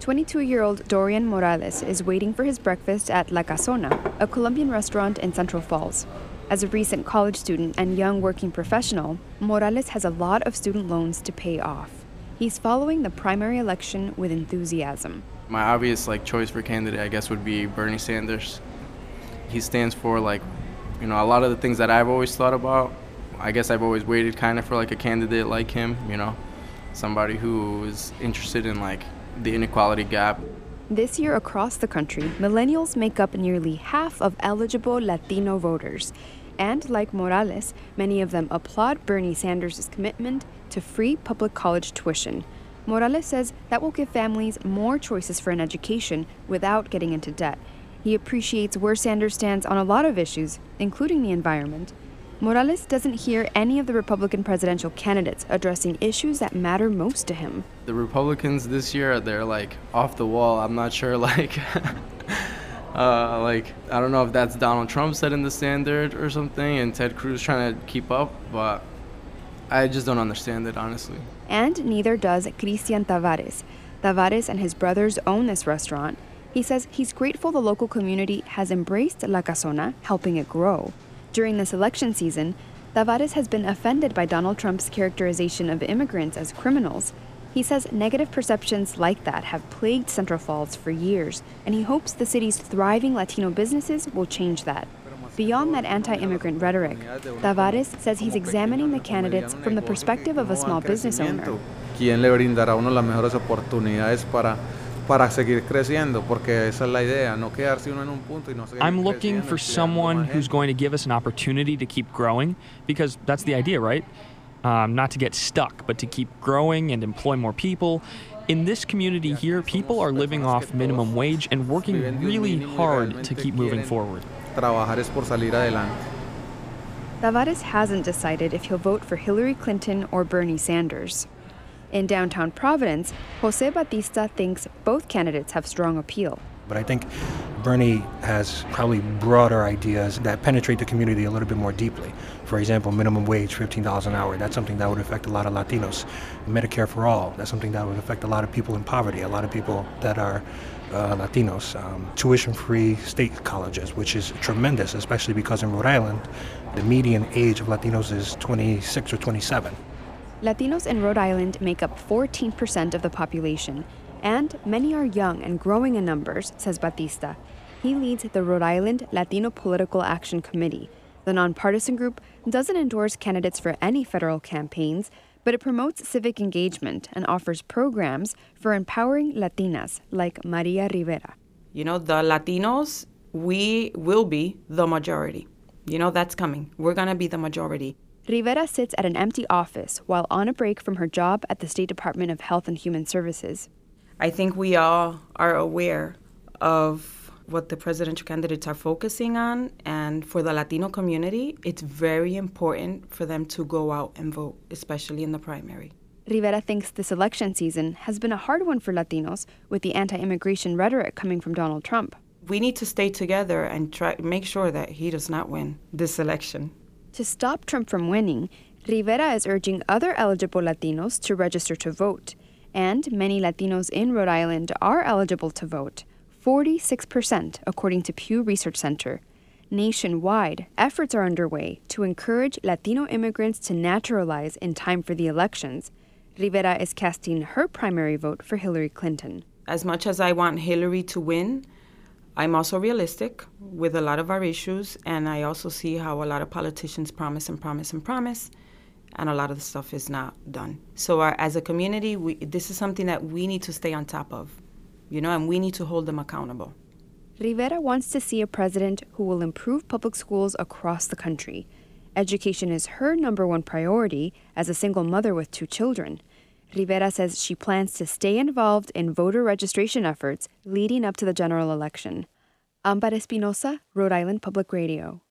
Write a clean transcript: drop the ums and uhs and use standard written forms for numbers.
22-year-old Dorian Morales is waiting for his breakfast at La Casona, a Colombian restaurant in Central Falls. As a recent college student and young working professional, Morales has a lot of student loans to pay off. He's following the primary election with enthusiasm. My obvious choice for candidate, I guess, would be Bernie Sanders. He stands for a lot of the things that I've always thought about. I guess I've always waited kind of for a candidate like him, somebody who is interested in the inequality gap. This year across the country, millennials make up nearly half of eligible Latino voters. And like Morales, many of them applaud Bernie Sanders' commitment to free public college tuition. Morales says that will give families more choices for an education without getting into debt. He appreciates where Sanders stands on a lot of issues, including the environment. Morales doesn't hear any of the Republican presidential candidates addressing issues that matter most to him. The Republicans this year, they're off the wall. I'm not sure I don't know if that's Donald Trump setting the standard or something and Ted Cruz trying to keep up, but I just don't understand it, honestly. And neither does Cristian Tavares. Tavares and his brothers own this restaurant. He says he's grateful the local community has embraced La Casona, helping it grow. During this election season, Tavares has been offended by Donald Trump's characterization of immigrants as criminals. He says negative perceptions like that have plagued Central Falls for years, and he hopes the city's thriving Latino businesses will change that. Beyond that anti-immigrant rhetoric, Tavares says he's examining the candidates from the perspective of a small business owner. ¿Quién le brindará a uno las mejores oportunidades para seguir creciendo? Porque esa es la idea, no quedarse uno en un punto y no seguir creciendo. I'm looking for someone who's going to give us an opportunity to keep growing, because that's the idea, right? Not to get stuck, but to keep growing and employ more people. In this community here, people are living off minimum wage and working really hard to keep moving forward. Trabajar es por salir adelante. Tavares hasn't decided if he'll vote for Hillary Clinton or Bernie Sanders. In downtown Providence, Jose Batista thinks both candidates have strong appeal. But I think Bernie has probably broader ideas that penetrate the community a little bit more deeply. For example, minimum wage, $15 an hour. That's something that would affect a lot of Latinos. Medicare for all. That's something that would affect a lot of people in poverty, a lot of people that are Latinos. Tuition-free state colleges, which is tremendous, especially because in Rhode Island, the median age of Latinos is 26 or 27. Latinos in Rhode Island make up 14% of the population, and many are young and growing in numbers, says Batista. He leads the Rhode Island Latino Political Action Committee. The nonpartisan group doesn't endorse candidates for any federal campaigns, but it promotes civic engagement and offers programs for empowering Latinas like Maria Rivera. The Latinos, we will be the majority. That's coming. We're going to be the majority. Rivera sits at an empty office while on a break from her job at the State Department of Health and Human Services. I think we all are aware of what the presidential candidates are focusing on, and for the Latino community, it's very important for them to go out and vote, especially in the primary. Rivera thinks this election season has been a hard one for Latinos, with the anti-immigration rhetoric coming from Donald Trump. We need to stay together and try to make sure that he does not win this election. To stop Trump from winning, Rivera is urging other eligible Latinos to register to vote. And many Latinos in Rhode Island are eligible to vote, 46% according to Pew Research Center. Nationwide, efforts are underway to encourage Latino immigrants to naturalize in time for the elections. Rivera is casting her primary vote for Hillary Clinton. As much as I want Hillary to win, I'm also realistic with a lot of our issues, and I also see how a lot of politicians promise and promise and promise, and a lot of the stuff is not done. So as a community, this is something that we need to stay on top of, and we need to hold them accountable. Rivera wants to see a president who will improve public schools across the country. Education is her number one priority as a single mother with 2 children. Rivera says she plans to stay involved in voter registration efforts leading up to the general election. Amber Espinosa, Rhode Island Public Radio.